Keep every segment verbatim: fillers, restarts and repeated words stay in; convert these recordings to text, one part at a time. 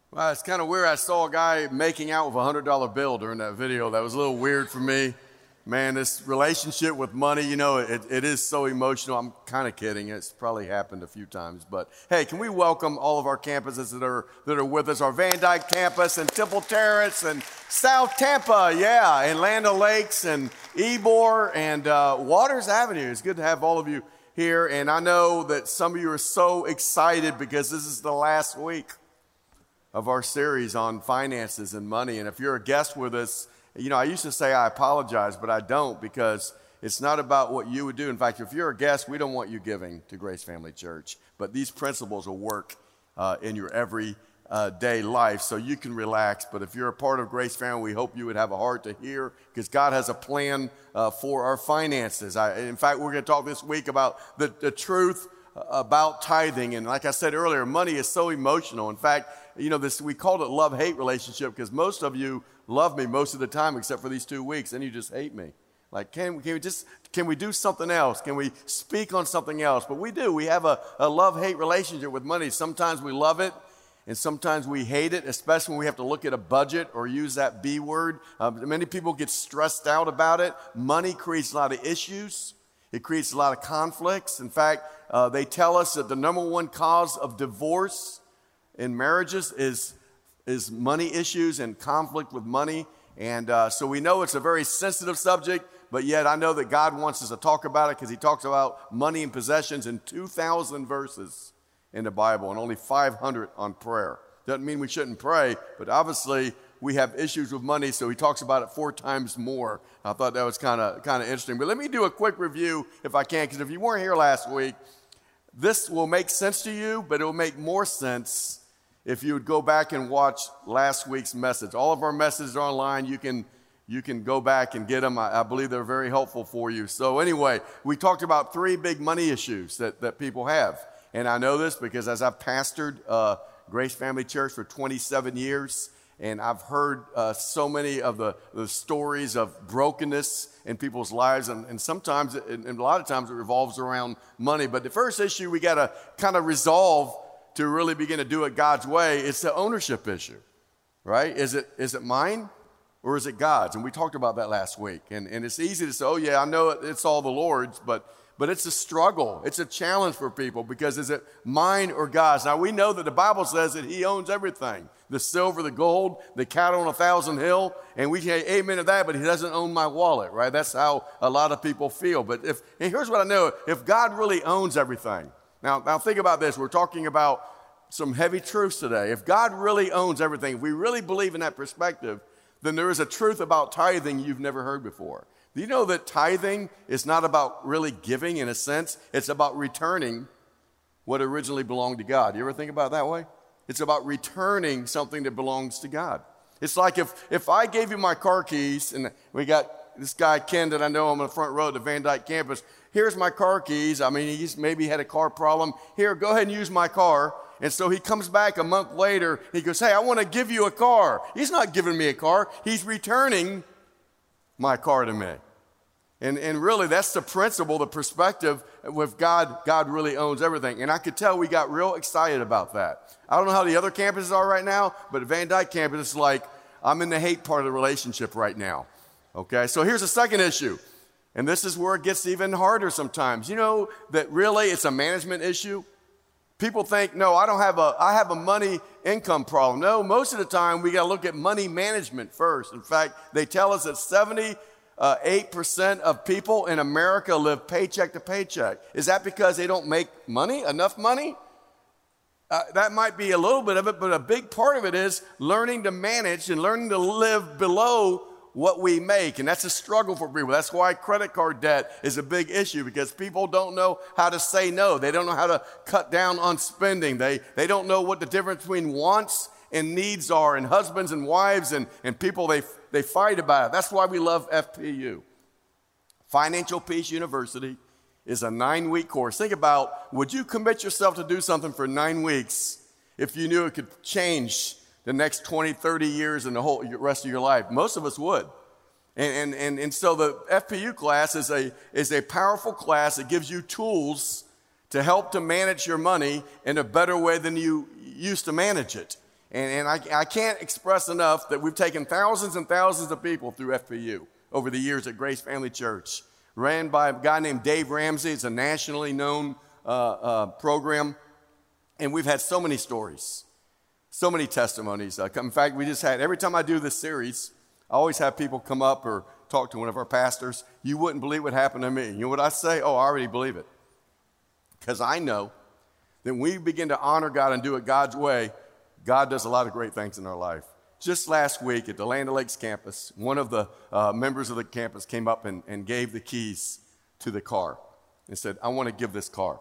Well, it's kind of weird. I saw a guy making out with a one hundred dollar bill during that video. That was a little weird for me. Man, this relationship with money, you know, it, it is so emotional. I'm kind of kidding. It's probably happened a few times. But, hey, can we welcome all of our campuses that are that are with us, our Van Dyke campus and Temple Terrace and South Tampa, yeah, and Land O'Lakes and Ybor and uh, Waters Avenue. It's good to have all of you here. And I know that some of you are so excited because this is the last week of our series on finances and money. And if you're a guest with us, you know, I used to say I apologize, but I don't, because it's not about what you would do. In fact, if you're a guest, we don't want you giving to Grace Family Church. But these principles will work uh, in your everyday life, so you can relax. But if you're a part of Grace Family, we hope you would have a heart to hear, because God has a plan uh, for our finances. I, in fact, we're going to talk this week about the, the truth about tithing. And like I said earlier, money is so emotional. In fact, you know, this we called it love-hate relationship, because most of you love me most of the time except for these two weeks, and you just hate me. Like, can, can we just, can we do something else? Can we speak on something else? But we do. We have a, a love-hate relationship with money. Sometimes we love it, and sometimes we hate it, especially when we have to look at a budget or use that B word. Uh, many people get stressed out about it. Money creates a lot of issues. It creates a lot of conflicts. In fact, uh, they tell us that the number one cause of divorce in marriages is, is money issues and conflict with money. And uh, so we know it's a very sensitive subject, but yet I know that God wants us to talk about it, because he talks about money and possessions in two thousand verses in the Bible and only five hundred on prayer. Doesn't mean we shouldn't pray, but obviously we have issues with money, so he talks about it four times more. I thought that was kind of kind of interesting. But let me do a quick review if I can, because if you weren't here last week, this will make sense to you, but it will make more sense if you would go back and watch last week's message. All of our messages are online. You can you can go back and get them. I, I believe they're very helpful for you. So anyway, we talked about three big money issues that, that people have. And I know this because as I've pastored uh, Grace Family Church for twenty-seven years, and I've heard uh, so many of the, the stories of brokenness in people's lives, and, and sometimes, it, and a lot of times it revolves around money. But the first issue we got to kind of resolve to really begin to do it God's way, it's the ownership issue, right? Is it is it mine or is it God's? And we talked about that last week. And, and it's easy to say, oh yeah, I know it's all the Lord's, but But it's a struggle. It's a challenge for people, because is it mine or God's? Now, we know that the Bible says that he owns everything, the silver, the gold, the cattle on a thousand hill, and we say amen to that, but he doesn't own my wallet, right? That's how a lot of people feel. But if, and here's what I know, if God really owns everything, now, now think about this. We're talking about some heavy truths today. If God really owns everything, if we really believe in that perspective, then there is a truth about tithing you've never heard before. Do you know that tithing is not about really giving in a sense? It's about returning what originally belonged to God. You ever think about it that way? It's about returning something that belongs to God. It's like if, if I gave you my car keys, and we got this guy, Ken, that I know on the front row at the Van Dyke campus. Here's my car keys. I mean, he's maybe had a car problem. Here, go ahead and use my car. And so he comes back a month later. He goes, hey, I want to give you a car. He's not giving me a car. He's returning my car to me. And, and really, that's the principle, the perspective with God. God really owns everything. And I could tell we got real excited about that. I don't know how the other campuses are right now, but at Van Dyke campus, it's like I'm in the hate part of the relationship right now. Okay, so here's the second issue. And this is where it gets even harder sometimes. You know that really it's a management issue? People think, no, I don't have a, I have a money income problem. No, most of the time we got to look at money management first. In fact, they tell us that seventy-eight percent of people in America live paycheck to paycheck. Is that because they don't make money, enough money? Uh, that might be a little bit of it, but a big part of it is learning to manage and learning to live below what we make, and that's a struggle for people. That's why credit card debt is a big issue, because people don't know how to say no. They don't know how to cut down on spending. They, they don't know what the difference between wants and needs are, and husbands and wives and, and people, they, they fight about it. That's why we love F P U. Financial Peace University is a nine-week course. Think about, would you commit yourself to do something for nine weeks if you knew it could change the next twenty, thirty years and the whole rest of your life? Most of us would. And, and, and, and so the F P U class is a, is a powerful class that gives you tools to help to manage your money in a better way than you used to manage it. And, and I, I can't express enough that we've taken thousands and thousands of people through F P U over the years at Grace Family Church, ran by a guy named Dave Ramsey. It's a nationally known uh, uh, program. And we've had so many stories, so many testimonies. Uh, in fact, we just had, every time I do this series, I always have people come up or talk to one of our pastors. You wouldn't believe what happened to me. You know what I say? Oh, I already believe it. Because I know that when we begin to honor God and do it God's way, God does a lot of great things in our life. Just last week at the Land O'Lakes campus, one of the uh, members of the campus came up and, and gave the keys to the car and said, I want to give this car.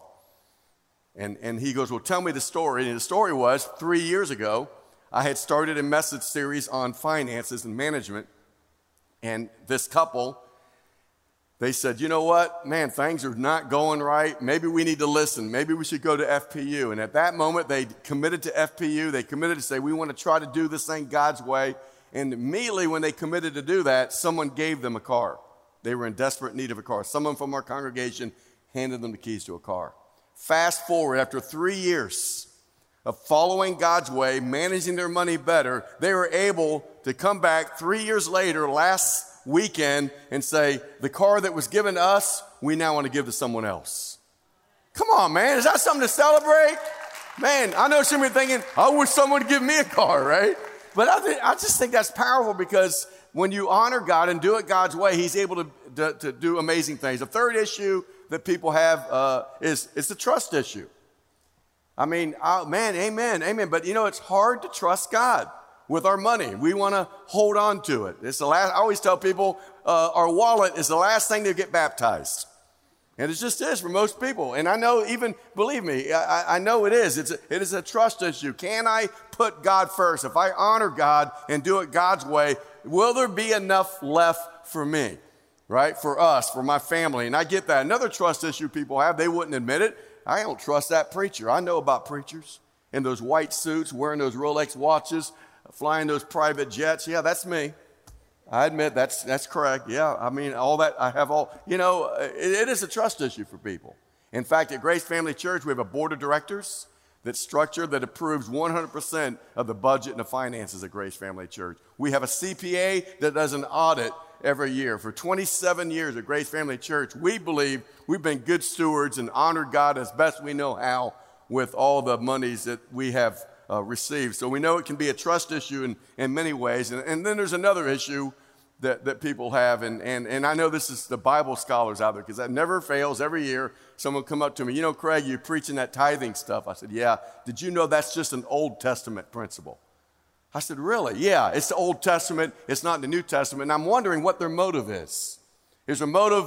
And, and he goes, well, tell me the story. And the story was, three years ago, I had started a message series on finances and management. And this couple, they said, you know what, man, things are not going right. Maybe we need to listen. Maybe we should go to F P U. And at that moment, they committed to F P U. They committed to say, we want to try to do this thing God's way. And immediately when they committed to do that, someone gave them a car. They were in desperate need of a car. Someone from our congregation handed them the keys to a car. Fast forward, after three years of following God's way, managing their money better, they were able to come back three years later, last weekend, and say, the car that was given to us, we now want to give to someone else. Come on, man. Is that something to celebrate? Man, I know some of you are thinking, I wish someone would give me a car, right? But I, th- I just think that's powerful, because when you honor God and do it God's way, he's able to, to, to do amazing things. The third issue that people have uh, is it's a trust issue. I mean, uh, man, amen, amen. But, you know, it's hard to trust God with our money. We want to hold on to it. It's the last. I always tell people uh, our wallet is the last thing to get baptized. And it just is for most people. And I know, even, believe me, I, I know it is. It's a, it is a trust issue. Can I put God first? If I honor God and do it God's way, will there be enough left for me, right? For us, for my family. And I get that. Another trust issue people have, they wouldn't admit it. I don't trust that preacher. I know about preachers in those white suits, wearing those Rolex watches, flying those private jets. Yeah, that's me. I admit that's that's correct. Yeah, I mean, all that, I have all, you know, it, it is a trust issue for people. In fact, at Grace Family Church, we have a board of directors that's structured that approves one hundred percent of the budget and the finances at Grace Family Church. We have a C P A that does an audit every year. For twenty-seven years at Grace Family Church, we believe we've been good stewards and honored God as best we know how with all the monies that we have uh, received. So we know it can be a trust issue in, in many ways. And, and then there's another issue that, that people have, and, and, and I know this is the Bible scholars out there, because that never fails. Every year, someone come up to me, you know, Craig, you're preaching that tithing stuff. I said, yeah. Did you know that's just an Old Testament principle? I said, really? Yeah, it's the Old Testament. It's not the New Testament. And I'm wondering what their motive is. Is their motive,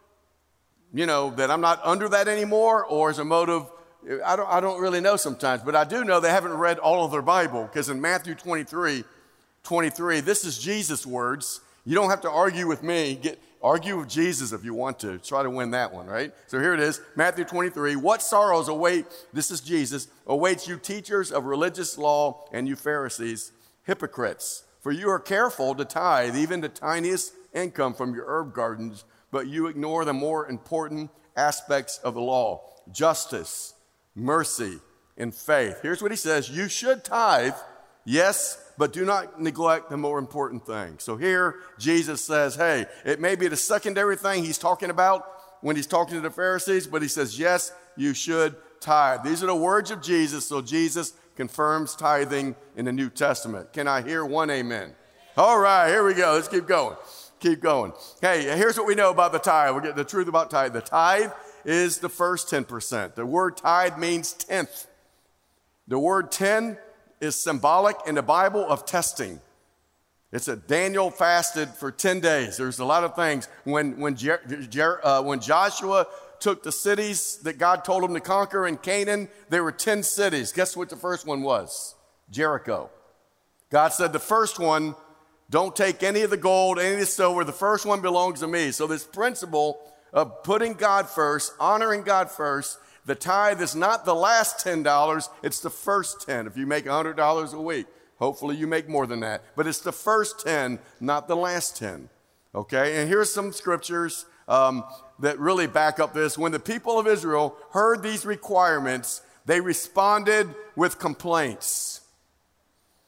you know, that I'm not under that anymore? Or is a motive, I don't, I don't really know sometimes. But I do know they haven't read all of their Bible, because in Matthew twenty-three, twenty-three, this is Jesus' words. You don't have to argue with me. Get, argue with Jesus if you want to. Try to win that one, right? So here it is, Matthew twenty-three. What sorrows await, this is Jesus, awaits you teachers of religious law and you Pharisees, hypocrites. For you are careful to tithe even the tiniest income from your herb gardens, but you ignore the more important aspects of the law, justice, mercy, and faith. Here's what he says. You should tithe, yes, but do not neglect the more important thing. So here, Jesus says, hey, it may be the secondary thing he's talking about when he's talking to the Pharisees, but he says, yes, you should tithe. These are the words of Jesus, so Jesus confirms tithing in the New Testament. Can I hear one amen? All right, here we go. Let's keep going. Keep going. Hey, here's what we know about the tithe. We're getting the truth about tithe. The tithe is the first ten percent. The word tithe means tenth. The word ten is symbolic in the Bible of testing. It's a Daniel fasted for ten days. There's a lot of things. When, when, Jer, Jer, uh, when Joshua took the cities that God told him to conquer in Canaan, there were ten cities. Guess what the first one was? Jericho. God said the first one, don't take any of the gold, any of the silver. The first one belongs to me. So this principle of putting God first, honoring God first, the tithe is not the last ten dollars, it's the first ten. If you make one hundred dollars a week, hopefully you make more than that. But it's the first ten, not the last ten. Okay, and here's some scriptures um, that really back up this. When the people of Israel heard these requirements, they responded with complaints.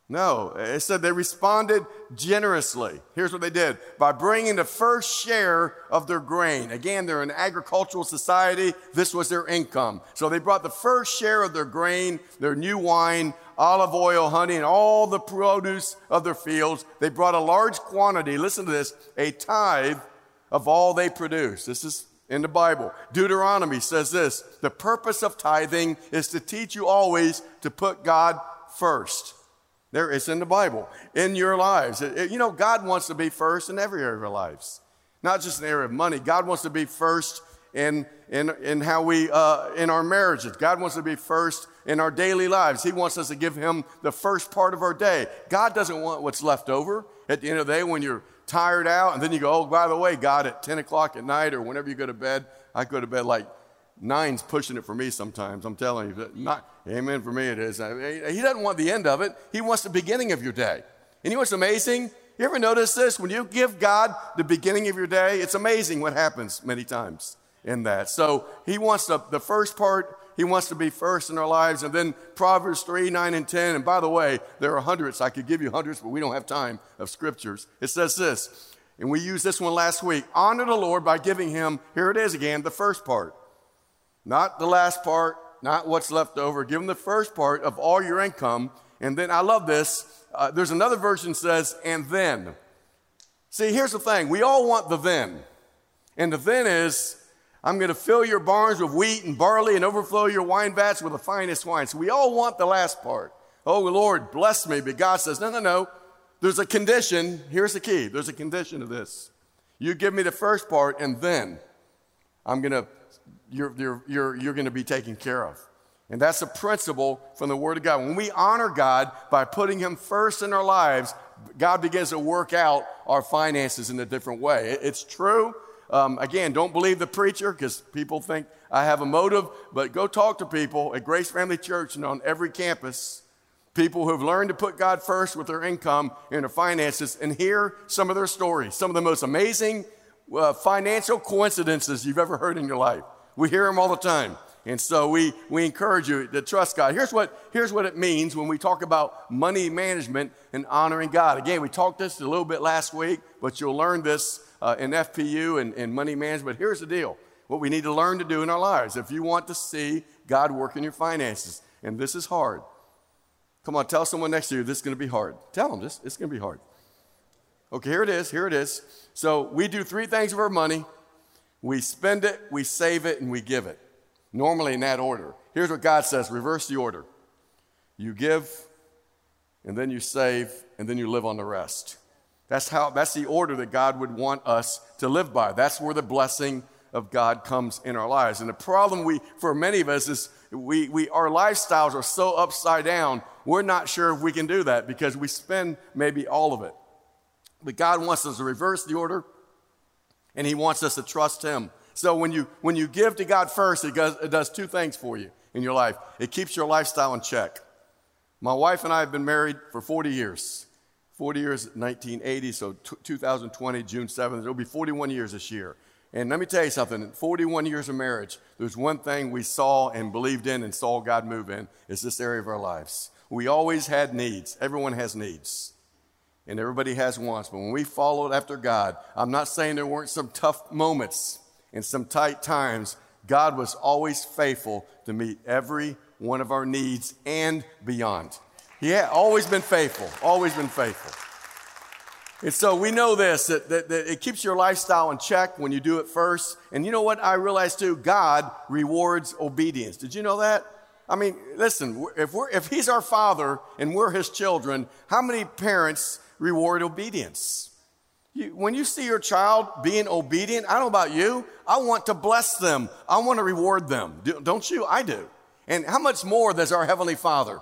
No, it said they responded generously. Here's what they did. By bringing the first share of their grain. Again, they're an agricultural society. This was their income. So they brought the first share of their grain, their new wine, olive oil, honey, and all the produce of their fields. They brought a large quantity, listen to this, a tithe of all they produced. This is in the Bible. Deuteronomy says this, the purpose of tithing is to teach you always to put God first. There, it's in the Bible, in your lives. It, it, you know, God wants to be first in every area of our lives, not just in the area of money. God wants to be first in, in, in how we, uh, in our marriages. God wants to be first in our daily lives. He wants us to give him the first part of our day. God doesn't want what's left over at the end of the day when you're tired out, and then you go, oh, by the way, God, at ten o'clock at night or whenever you go to bed, I go to bed like nine's pushing it for me sometimes. I'm telling you, not, amen, for me it is. He doesn't want the end of it. He wants the beginning of your day. And you know what's amazing? You ever notice this? When you give God the beginning of your day, it's amazing what happens many times in that. So he wants the, the first part, he wants to be first in our lives. And then Proverbs three, nine, and ten. And by the way, there are hundreds. I could give you hundreds, but we don't have time of scriptures. It says this, and we used this one last week. Honor the Lord by giving him, here it is again, the first part. Not the last part, not what's left over. Give him the first part of all your income. And then, I love this, uh, there's another version that says, and then. See, here's the thing. We all want the then. And the then is, I'm going to fill your barns with wheat and barley and overflow your wine vats with the finest wine. So we all want the last part. Oh, Lord, bless me. But God says, no, no, no. There's a condition. Here's the key. There's a condition to this. You give me the first part, and then I'm going to You're, you're, you're, you're going to be taken care of. And that's a principle from the Word of God. When we honor God by putting him first in our lives, God begins to work out our finances in a different way. It, it's true. Um, again, don't believe the preacher because people think I have a motive, but go talk to people at Grace Family Church and on every campus, people who have learned to put God first with their income and their finances, and hear some of their stories, some of the most amazing uh, financial coincidences you've ever heard in your life. We hear them all the time. And so we, we encourage you to trust God. Here's what, here's what it means when we talk about money management and honoring God. Again, we talked this a little bit last week, but you'll learn this uh, in F P U and, and money management. Here's the deal. What we need to learn to do in our lives if you want to see God work in your finances. And this is hard. Come on, tell someone next to you this is going to be hard. Tell them this. It's going to be hard. Okay, here it is. Here it is. So we do three things with our money. We spend it, we save it, and we give it. Normally in that order. Here's what God says, reverse the order. You give, and then you save, and then you live on the rest. That's how. That's the order that God would want us to live by. That's where the blessing of God comes in our lives. And the problem we, for many of us is we, we our lifestyles are so upside down, we're not sure if we can do that because we spend maybe all of it. But God wants us to reverse the order. And he wants us to trust him. So when you when you give to God first, it does, it does two things for you in your life. It keeps your lifestyle in check. My wife and I have been married for forty years. forty years, nineteen eighty, so t- two thousand twenty, June seventh. It'll be forty-one years this year. And let me tell you something. In forty-one years of marriage, there's one thing we saw and believed in and saw God move in, is this area of our lives. We always had needs. Everyone has needs. And everybody has wants. But when we followed after God, I'm not saying there weren't some tough moments and some tight times. God was always faithful to meet every one of our needs and beyond. He had always been faithful, always been faithful. And so we know this, that, that, that it keeps your lifestyle in check when you do it first. And you know what I realized too? God rewards obedience. Did you know that? I mean, listen, if we're if he's our father and we're his children, how many parents reward obedience? You, when you see your child being obedient, I don't know about you, I want to bless them. I want to reward them. Do, don't you? I do. And how much more does our Heavenly Father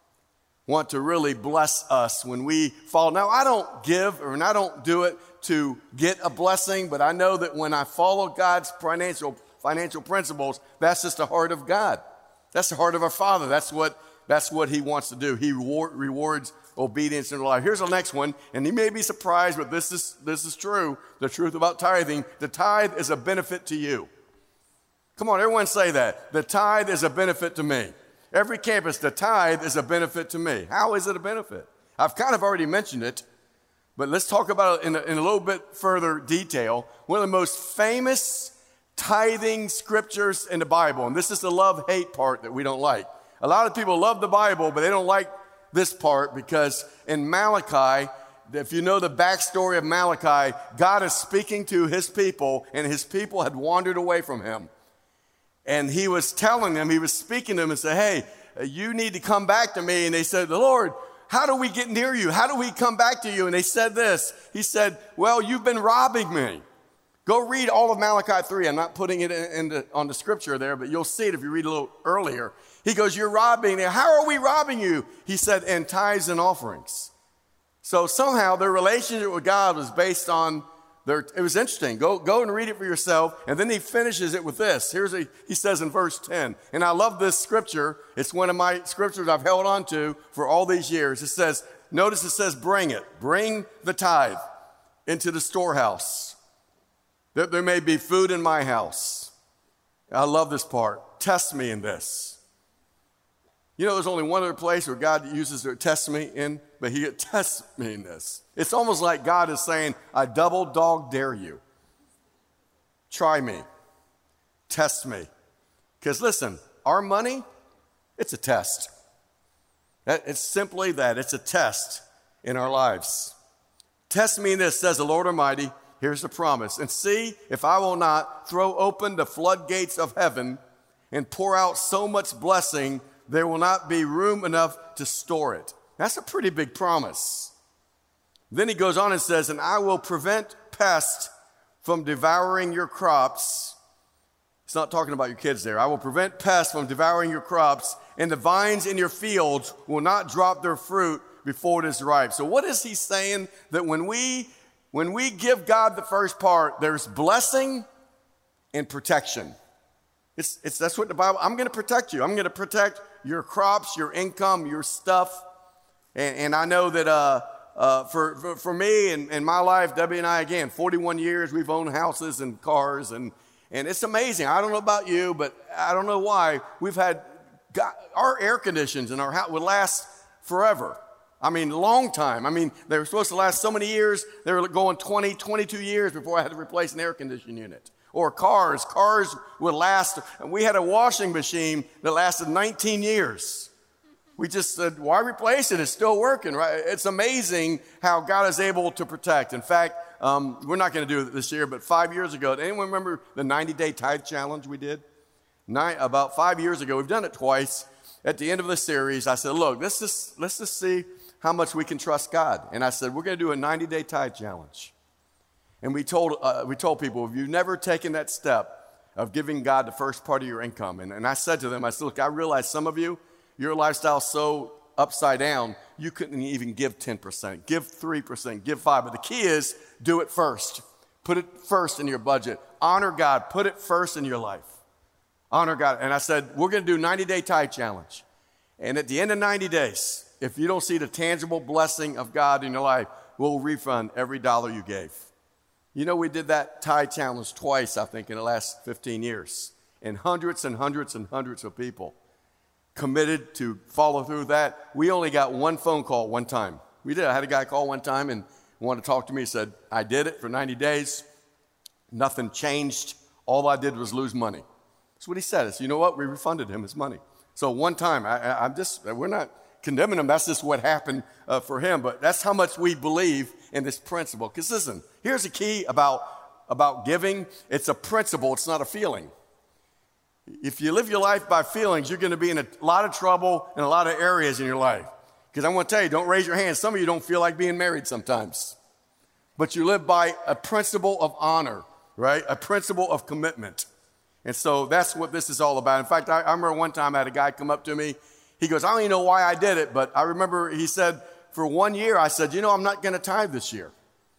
want to really bless us when we follow? Now, I don't give or I don't do it to get a blessing, but I know that when I follow God's financial financial principles, that's just the heart of God. That's the heart of our Father. That's what, that's what he wants to do. He reward, rewards obedience in our life. Here's the next one, and you may be surprised, but this is, this is true. The truth about tithing, the tithe is a benefit to you. Come on, everyone say that. The tithe is a benefit to me. Every campus, the tithe is a benefit to me. How is it a benefit? I've kind of already mentioned it, but let's talk about it in a, in a little bit further detail. One of the most famous tithing scriptures in the Bible, and this is the love-hate part that we don't like. A lot of people love the Bible, but they don't like this part because in Malachi, if you know the backstory of Malachi, God is speaking to his people, and his people had wandered away from him. And he was telling them, he was speaking to them and said, hey, you need to come back to me. And they said, the Lord, how do we get near you? How do we come back to you? And they said this. He said, well, you've been robbing me. Go read all of Malachi three. I'm not putting it in, in the, on the scripture there, but you'll see it if you read a little earlier. He goes, you're robbing me. How are we robbing you? He said, in tithes and offerings. So somehow their relationship with God was based on their, it was interesting. Go, go and read it for yourself. And then he finishes it with this. Here's a, he says in verse ten, and I love this scripture. It's one of my scriptures I've held on to for all these years. It says, notice it says, bring it, bring the tithe into the storehouse, that there may be food in my house. I love this part. Test me in this. You know, there's only one other place where God uses to test me in, but he tests me in this. It's almost like God is saying, I double dog dare you. Try me. Test me. Because listen, our money, it's a test. It's simply that. It's a test in our lives. Test me in this, says the Lord Almighty. Here's the promise. And see if I will not throw open the floodgates of heaven and pour out so much blessing there will not be room enough to store it. That's a pretty big promise. Then he goes on and says, and I will prevent pests from devouring your crops. He's not talking about your kids there. I will prevent pests from devouring your crops, and the vines in your fields will not drop their fruit before it is ripe. So what is he saying? That when we, when we give God the first part, there's blessing and protection. It's, it's, that's what the Bible, I'm going to protect you. I'm going to protect your crops, your income, your stuff. And, and I know that uh, uh, for, for, for me and, and my life, Debbie and I, again, forty-one years, we've owned houses and cars. And, and it's amazing. I don't know about you, but I don't know why. We've had, got, our air conditions in our house would last forever. I mean, long time. I mean, they were supposed to last so many years. They were going twenty, twenty-two years before I had to replace an air conditioning unit. Or cars. Cars would last. We had a washing machine that lasted nineteen years. We just said, why replace it? It's still working, right? It's amazing how God is able to protect. In fact, um, we're not going to do it this year, but five years ago, did anyone remember the ninety-day tithe challenge we did? Nine, about five years ago, we've done it twice. At the end of the series, I said, look, let's just, let's just see how much we can trust God. And I said, we're going to do a ninety-day tithe challenge. And we told uh, we told people, if you've never taken that step of giving God the first part of your income, and, and I said to them, I said, look, I realize some of you, your lifestyle's so upside down, you couldn't even give ten percent, give three percent, give five. But the key is, do it first. Put it first in your budget. Honor God. Put it first in your life. Honor God. And I said, we're going to do ninety-day tithe challenge. And at the end of ninety days, if you don't see the tangible blessing of God in your life, we'll refund every dollar you gave. You know, we did that tithe challenge twice, I think, in the last fifteen years. And hundreds and hundreds and hundreds of people committed to follow through that. We only got one phone call one time. We did. I had a guy call one time and wanted to talk to me. He said, I did it for ninety days. Nothing changed. All I did was lose money. That's what he said. It's, you know what? We refunded him his money. So one time, I, I, I'm just, we're not condemning him. That's just what happened uh, for him. But that's how much we believe in this principle. Because listen, here's the key about, about giving. It's a principle. It's not a feeling. If you live your life by feelings, you're going to be in a lot of trouble in a lot of areas in your life. Because I want to tell you, don't raise your hand. Some of you don't feel like being married sometimes. But you live by a principle of honor, right? A principle of commitment. And so that's what this is all about. In fact, I, I remember one time I had a guy come up to me. He goes, I don't even know why I did it, but I remember he said, for one year, I said, you know, I'm not going to tithe this year.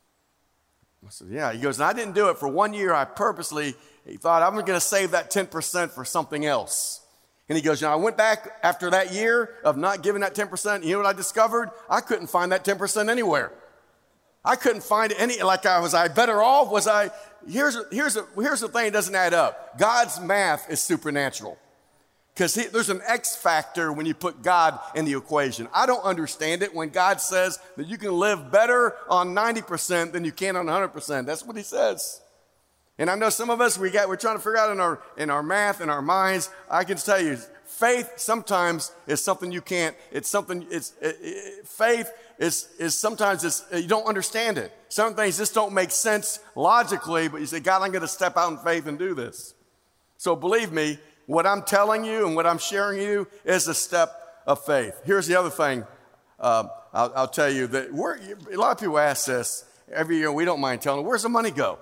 I said, yeah. He goes, and I didn't do it. For one year, I purposely, he thought, I'm going to save that ten percent for something else. And he goes, you know, I went back after that year of not giving that ten percent. You know what I discovered? I couldn't find that ten percent anywhere. I couldn't find any, like I was I better off? Was I, here's, here's, a, here's the thing that doesn't add up. God's math is supernatural. Because there's an X factor when you put God in the equation. I don't understand it when God says that you can live better on ninety percent than you can on one hundred percent. That's what he says. And I know some of us, we got, we're trying to figure out in our, in our math, in our minds. I can tell you, faith sometimes is something you can't, it's something, it's, it, it, faith is, is sometimes it's, you don't understand it. Some things just don't make sense logically, but you say, God, I'm going to step out in faith and do this. So believe me, what I'm telling you and what I'm sharing you is a step of faith. Here's the other thing uh, I'll, I'll tell you that we're, a lot of people ask this every year. We don't mind telling them, where's the money go?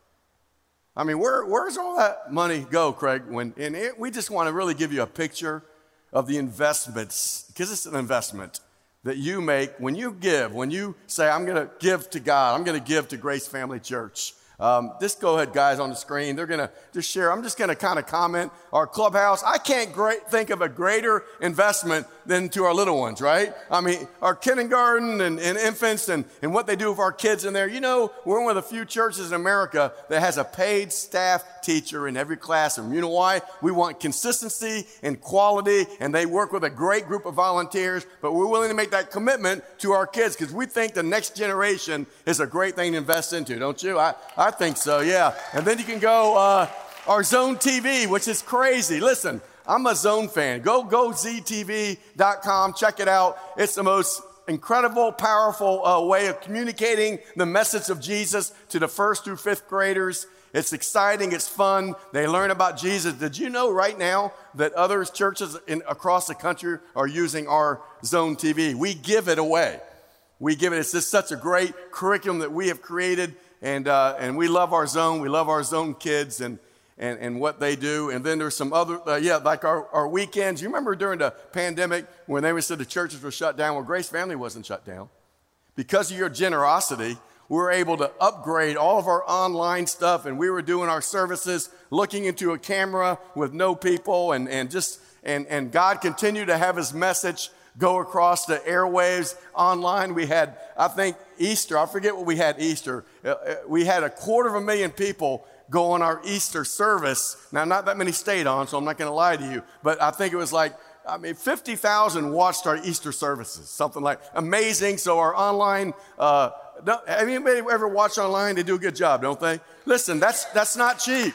I mean, where, where's all that money go, Craig? When, and it, we just want to really give you a picture of the investments, because it's an investment that you make when you give, when you say, I'm going to give to God, I'm going to give to Grace Family Church. Um, just go ahead, guys, on the screen. They're going to just share. I'm just going to kind of comment. Our clubhouse, I can't great, think of a greater investment than to our little ones, right? I mean, our kindergarten and, and infants and, and what they do with our kids in there. You know, we're one of the few churches in America that has a paid staff teacher in every classroom. You know why? We want consistency and quality, and they work with a great group of volunteers, but we're willing to make that commitment to our kids because we think the next generation is a great thing to invest into, don't you? I, I think so, yeah. And then you can go, uh, our Zone T V, which is crazy. Listen, I'm a Zone fan. Go, go Z T V dot com, check it out. It's the most incredible, powerful uh, way of communicating the message of Jesus to the first through fifth graders. It's exciting, it's fun. They learn about Jesus. Did you know right now that other churches in, across the country are using our Zone T V? We give it away. We give it, it's just such a great curriculum that we have created. And uh, and we love our Zone. We love our Zone kids and and, and what they do. And then there's some other, uh, yeah, like our, our weekends. You remember during the pandemic when they said the churches were shut down? Well, Grace Family wasn't shut down. Because of your generosity, we were able to upgrade all of our online stuff. And we were doing our services, looking into a camera with no people. And, and just, and, and God continued to have his message go across the airwaves online. We had, I think, Easter. I forget what we had Easter. Uh, we had a quarter of a million people go on our Easter service. Now, not that many stayed on, so I'm not going to lie to you. But I think it was like, I mean, fifty thousand watched our Easter services. Something like amazing. So our online, uh, have anybody ever watched online? They do a good job, don't they? Listen, that's that's not cheap.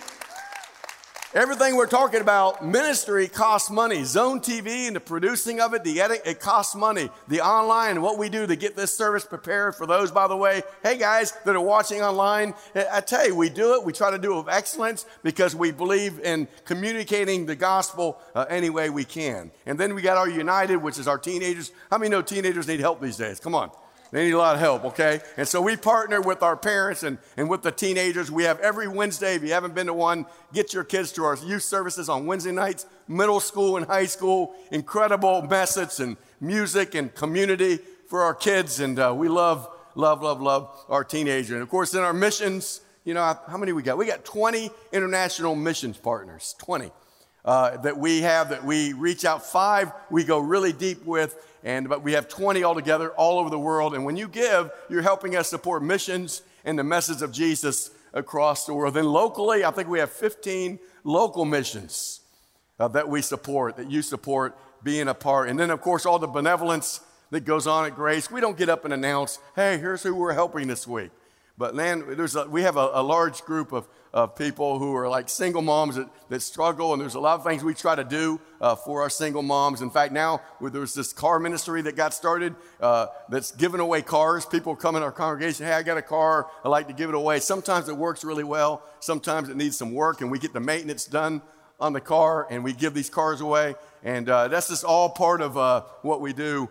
Everything we're talking about, ministry costs money. Zone T V and the producing of it, the edit, it costs money. The online and what we do to get this service prepared for those, by the way, hey guys that are watching online, I tell you, we do it. We try to do it with excellence because we believe in communicating the gospel uh, any way we can. And then we got our United, which is our teenagers. How many know teenagers need help these days? Come on. They need a lot of help, okay? And so we partner with our parents and, and with the teenagers. We have every Wednesday, if you haven't been to one, get your kids to our youth services on Wednesday nights, middle school and high school. Incredible message and music and community for our kids. And uh, we love, love, love, love our teenagers. And of course, in our missions, you know, how many we got? We got twenty international missions partners, twenty. Uh, that we have, that we reach out. Five we go really deep with, and but we have twenty altogether all over the world. And when you give, you're helping us support missions and the message of Jesus across the world. Then locally, I think we have fifteen local missions uh, that we support, that you support being a part. And then, of course, all the benevolence that goes on at Grace. We don't get up and announce, hey, here's who we're helping this week. But man, there's a, we have a, a large group of, of people who are like single moms that, that struggle, and there's a lot of things we try to do uh, for our single moms. In fact, now there's this car ministry that got started uh, that's giving away cars. People come in our congregation, hey, I got a car, I like to give it away. Sometimes it works really well, sometimes it needs some work, and we get the maintenance done on the car, and we give these cars away. And uh, that's just all part of uh, what we do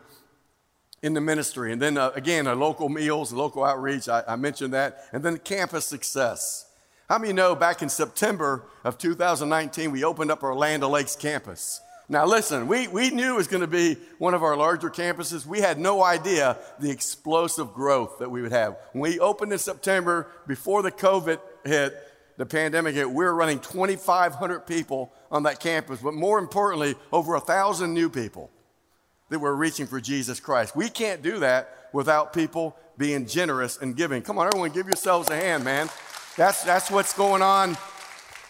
in the ministry. And then uh, again, our local meals, local outreach, I, I mentioned that. And then campus success. How many know back in September of two thousand nineteen, we opened up our Land O'Lakes campus. Now listen, we, we knew it was going to be one of our larger campuses. We had no idea the explosive growth that we would have. When we opened in September, before the COVID hit, the pandemic hit, we were running twenty-five hundred people on that campus, but more importantly, over one thousand new people that were reaching for Jesus Christ. We can't do that without people being generous and giving. Come on, everyone, give yourselves a hand, man. That's, that's what's going on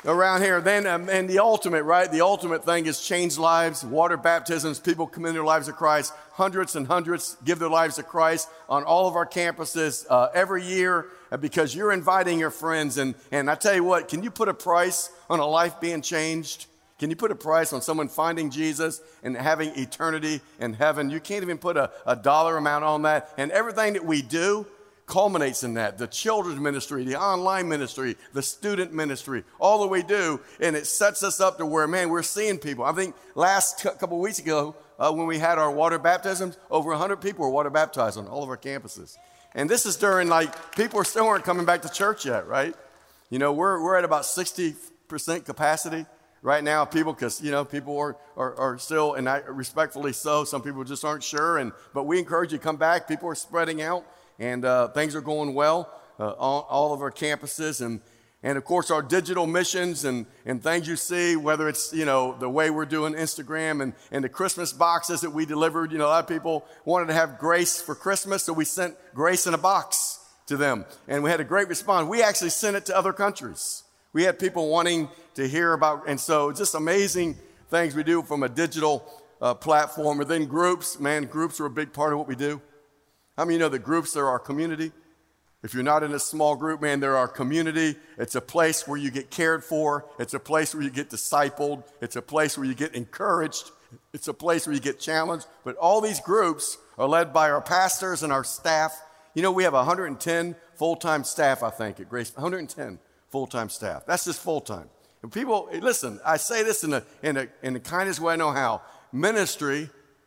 around here. Then, um, and the ultimate, right? The ultimate thing is change lives, water baptisms. People commit their lives to Christ. Hundreds and hundreds give their lives to Christ on all of our campuses uh, every year uh, because you're inviting your friends. And, and I tell you what, can you put a price on a life being changed? Can you put a price on someone finding Jesus and having eternity in heaven? You can't even put a, a dollar amount on that. And everything that we do culminates in that. The children's ministry, the online ministry, the student ministry, all that we do. And it sets us up to where, man, we're seeing people. I think last couple of weeks ago uh, when we had our water baptisms, over one hundred people were water baptized on all of our campuses. And this is during, like, people are still aren't coming back to church yet, right? You know, we're, we're at about sixty percent capacity right now, people, because, you know, people are, are, are still, and I, respectfully so, some people just aren't sure. And but we encourage you to come back. People are spreading out, and uh, things are going well uh, on all of our campuses. And, and of course, our digital missions and, and things you see, whether it's, you know, the way we're doing Instagram and, and the Christmas boxes that we delivered. You know, a lot of people wanted to have grace for Christmas, so we sent grace in a box to them. And we had a great response. We actually sent it to other countries. We had people wanting to hear about, and so just amazing things we do from a digital uh, platform. And then groups, man, groups are a big part of what we do. How many of you know that groups are our community? If you're not in a small group, man, they're our community. It's a place where you get cared for. It's a place where you get discipled. It's a place where you get encouraged. It's a place where you get challenged. But all these groups are led by our pastors and our staff. You know, we have one hundred ten full-time staff, I think, at Grace, one hundred ten. Full-time staff. That's just full-time. And people, listen, I say this in, a, in, a, in the kindest way I know how. Ministry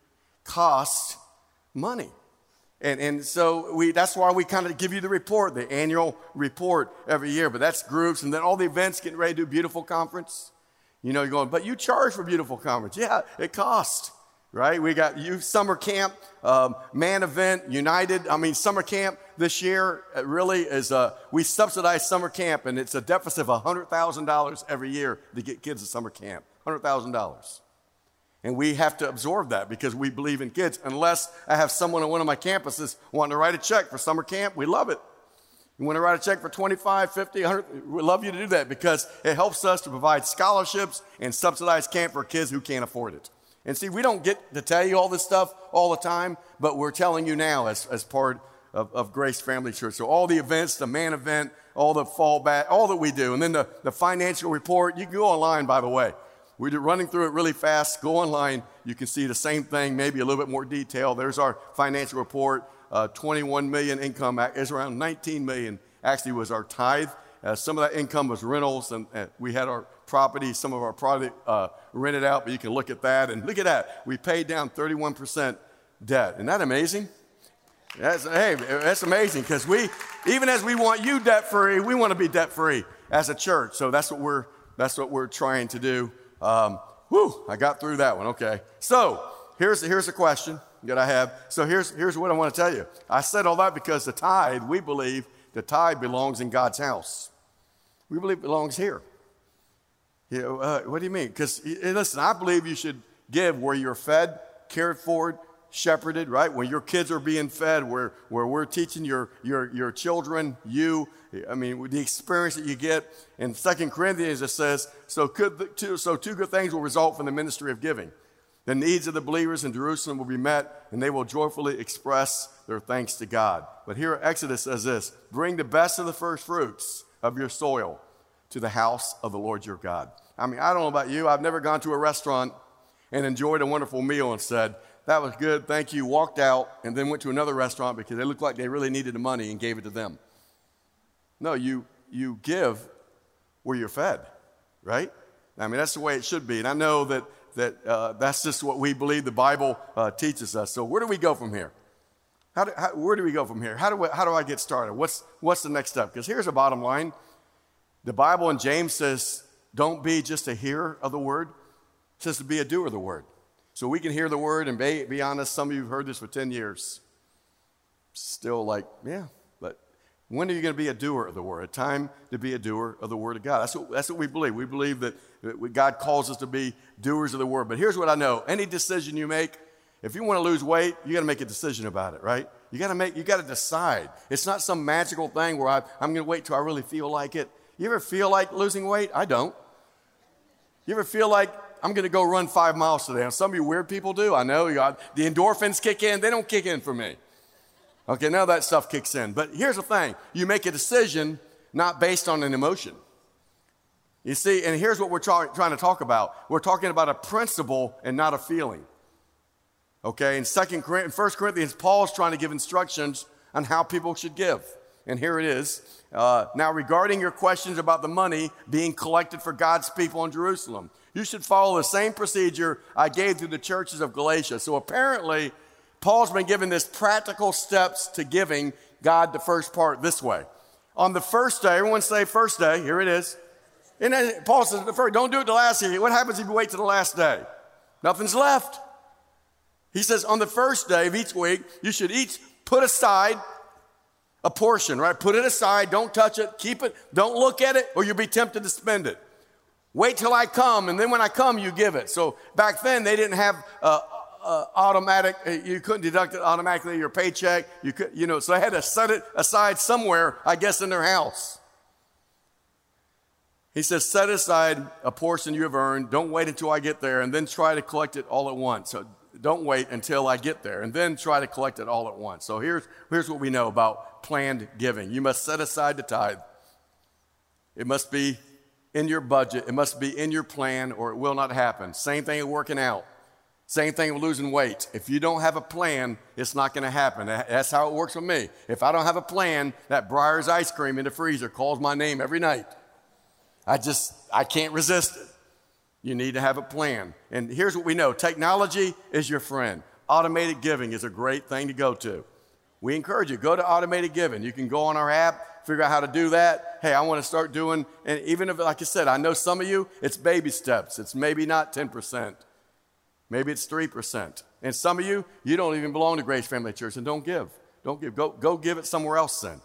costs money. And, and so we that's why we kind of give you the report, the annual report every year. But that's groups, and then all the events, getting ready to do Beautiful Conference. You know, you're going, but you charge for Beautiful Conference. Yeah, it costs. Right? We got youth summer camp, um, man event, United. I mean, summer camp this year really is, a, we subsidize summer camp, and it's a deficit of one hundred thousand dollars every year to get kids to summer camp, one hundred thousand dollars. And we have to absorb that because we believe in kids. Unless I have someone on one of my campuses wanting to write a check for summer camp, we love it. You want to write a check for twenty-five, fifty, one hundred, we'd love you to do that because it helps us to provide scholarships and subsidized camp for kids who can't afford it. And see, we don't get to tell you all this stuff all the time, but we're telling you now as, as part of, of Grace Family Church. So all the events, the man event, all the fallback, all that we do. And then the, the financial report, you can go online, by the way. We're running through it really fast. Go online. You can see the same thing, maybe a little bit more detail. There's our financial report. Uh, twenty-one million income. It's around nineteen million actually was our tithe. Uh, some of that income was rentals, and uh, we had our property, some of our property uh, rented out, but you can look at that, and look at that. We paid down thirty-one percent debt. Isn't that amazing? That's, hey, that's amazing, because we, even as we want you debt-free, we want to be debt-free as a church. So that's what we're, that's what we're trying to do. Um, whew, I got through that one, okay. So here's, here's a question that I have. So here's, here's what I want to tell you. I said all that because the tithe, we believe the tithe belongs in God's house. We believe it belongs here. You know, uh, what do you mean? Because, listen, I believe you should give where you're fed, cared for, shepherded, right? When your kids are being fed, where, where we're teaching your, your, your children, you, I mean, the experience that you get. In Second Corinthians, it says, so, could two, so two good things will result from the ministry of giving. The needs of the believers in Jerusalem will be met, and they will joyfully express their thanks to God. But here Exodus says this, bring the best of the first fruits of your soil to the house of the Lord your God. I mean, I don't know about you. I've never gone to a restaurant and enjoyed a wonderful meal and said, that was good, thank you, walked out, and then went to another restaurant because they looked like they really needed the money and gave it to them. No, you, you give where you're fed, right? I mean, that's the way it should be. And I know that, that uh, that's just what we believe the Bible uh, teaches us. So where do we go from here? How do, how, where do we go from here? How do, we, how do I get started? What's, what's the next step? Because here's the bottom line. The Bible in James says, don't be just a hearer of the word. It says to be a doer of the word. So we can hear the word and be, be honest, some of you have heard this for ten years. Still like, yeah, but when are you going to be a doer of the word? A time to be a doer of the word of God. That's what, that's what we believe. We believe that, that God calls us to be doers of the word. But here's what I know. Any decision you make, if you want to lose weight, you got to make a decision about it, right? You got to make, you got to decide. It's not some magical thing where I, I'm going to wait till I really feel like it. You ever feel like losing weight? I don't. You ever feel like I'm going to go run five miles today? And some of you weird people do. I know you got, the endorphins kick in. They don't kick in for me. Okay, now that stuff kicks in. But here's the thing. You make a decision not based on an emotion. You see, and here's what we're try, trying to talk about. We're talking about a principle and not a feeling. Okay, in Second Corinthians, First Corinthians, Paul's trying to give instructions on how people should give. And here it is. Uh, now, regarding your questions about the money being collected for God's people in Jerusalem, you should follow the same procedure I gave to the churches of Galatia. So apparently, Paul's been given this practical steps to giving God the first part this way. On the first day, everyone say first day, here it is. And then Paul says, the first, don't do it the last day. What happens if you wait till the last day? Nothing's left. He says on the first day of each week, you should each put aside a portion, right? Put it aside, don't touch it, keep it, don't look at it, or you'll be tempted to spend it. Wait till I come, and then when I come, you give it. So back then, they didn't have uh, uh, automatic, you couldn't deduct it automatically, your paycheck, you could, you know, so they had to set it aside somewhere, I guess in their house. He says, set aside a portion you have earned, don't wait until I get there, and then try to collect it all at once. So don't wait until I get there, and then try to collect it all at once. So here's, here's what we know about planned giving. You must set aside the tithe. It must be in your budget. It must be in your plan, or it will not happen. Same thing with working out. Same thing with losing weight. If you don't have a plan, it's not going to happen. That's how it works with me. If I don't have a plan, that Breyers ice cream in the freezer calls my name every night. I just, I can't resist it. You need to have a plan. And here's what we know. Technology is your friend. Automated giving is a great thing to go to. We encourage you, go to automated giving. You can go on our app, figure out how to do that. Hey, I want to start doing, and even if, like I said, I know some of you, it's baby steps. It's maybe not ten percent. Maybe it's three percent. And some of you, you don't even belong to Grace Family Church, and don't give. Don't give. Go, go give it somewhere else then.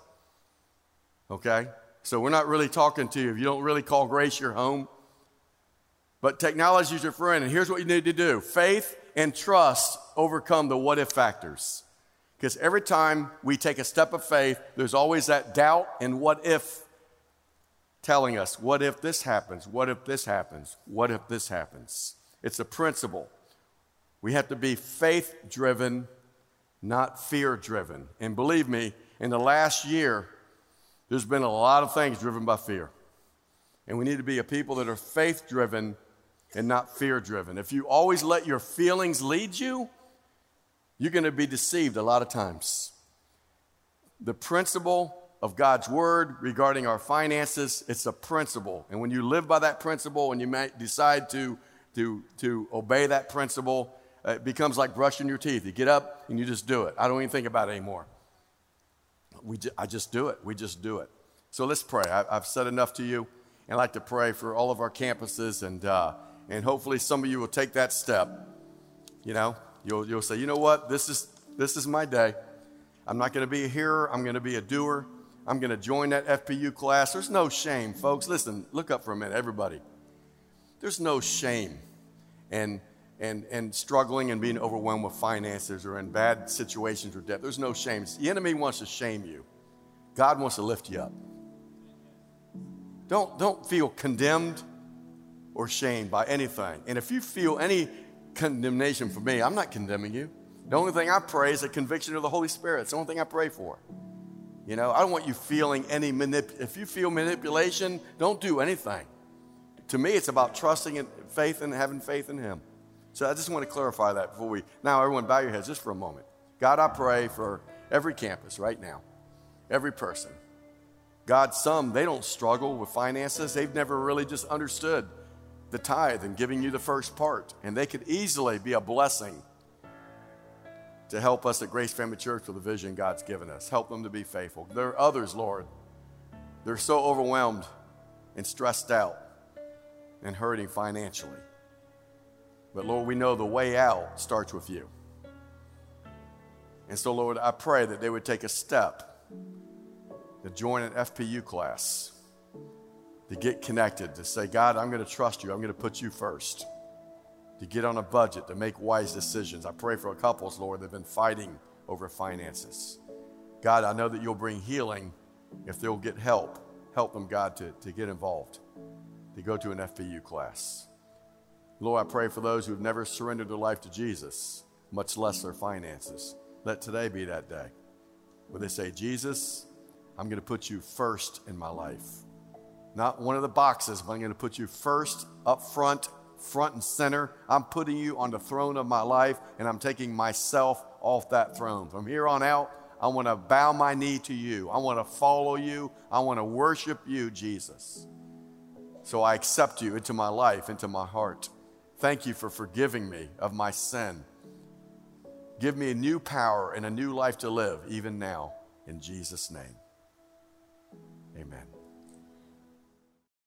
Okay? So we're not really talking to you if you don't really call Grace your home. But technology is your friend, and here's what you need to do. Faith and trust overcome the what-if factors. Because every time we take a step of faith, there's always that doubt and what-if telling us, what if this happens? What if this happens? What if this happens? It's a principle. We have to be faith-driven, not fear-driven. And believe me, in the last year, there's been a lot of things driven by fear. And we need to be a people that are faith-driven and not fear-driven. If you always let your feelings lead you, you're going to be deceived a lot of times. The principle of God's word regarding our finances, it's a principle. And when you live by that principle and you may decide to, to, to obey that principle, it becomes like brushing your teeth. You get up and you just do it. I don't even think about it anymore. We ju- I just do it. We just do it. So let's pray. I, I've said enough to you. And I'd like to pray for all of our campuses, and uh, and hopefully some of you will take that step. You know, you'll you'll say, you know what, this is this is my day. I'm not going to be a hearer. I'm going to be a doer. I'm going to join that F P U class. There's no shame, folks. Listen, look up for a minute, everybody. There's no shame and and and struggling and being overwhelmed with finances or in bad situations or debt. There's no shame. The enemy wants to shame you. God wants to lift you up. Don't, don't feel condemned or shamed by anything. And if you feel any condemnation for me, I'm not condemning you. The only thing I pray is a conviction of the Holy Spirit. It's the only thing I pray for. You know, I don't want you feeling any manip. If you feel manipulation, don't do anything. To me, it's about trusting in faith and having faith in Him. So I just want to clarify that before we, now everyone bow your heads just for a moment. God, I pray for every campus right now, every person. God, some, they don't struggle with finances. They've never really just understood the tithe and giving you the first part. And they could easily be a blessing to help us at Grace Family Church with the vision God's given us. Help them to be faithful. There are others, Lord. They're so overwhelmed and stressed out and hurting financially. But Lord, we know the way out starts with you. And so, Lord, I pray that they would take a step to join an F P U class, to get connected, to say, God, I'm going to trust you. I'm going to put you first, to get on a budget, to make wise decisions. I pray for couples, Lord, that have been fighting over finances. God, I know that you'll bring healing if they'll get help. Help them, God, to, to get involved, to go to an F P U class. Lord, I pray for those who have never surrendered their life to Jesus, much less their finances. Let today be that day where they say, Jesus, I'm going to put you first in my life. Not one of the boxes, but I'm going to put you first, up front, front and center. I'm putting you on the throne of my life, and I'm taking myself off that throne. From here on out, I want to bow my knee to you. I want to follow you. I want to worship you, Jesus. So I accept you into my life, into my heart. Thank you for forgiving me of my sin. Give me a new power and a new life to live, even now, in Jesus' name. Amen.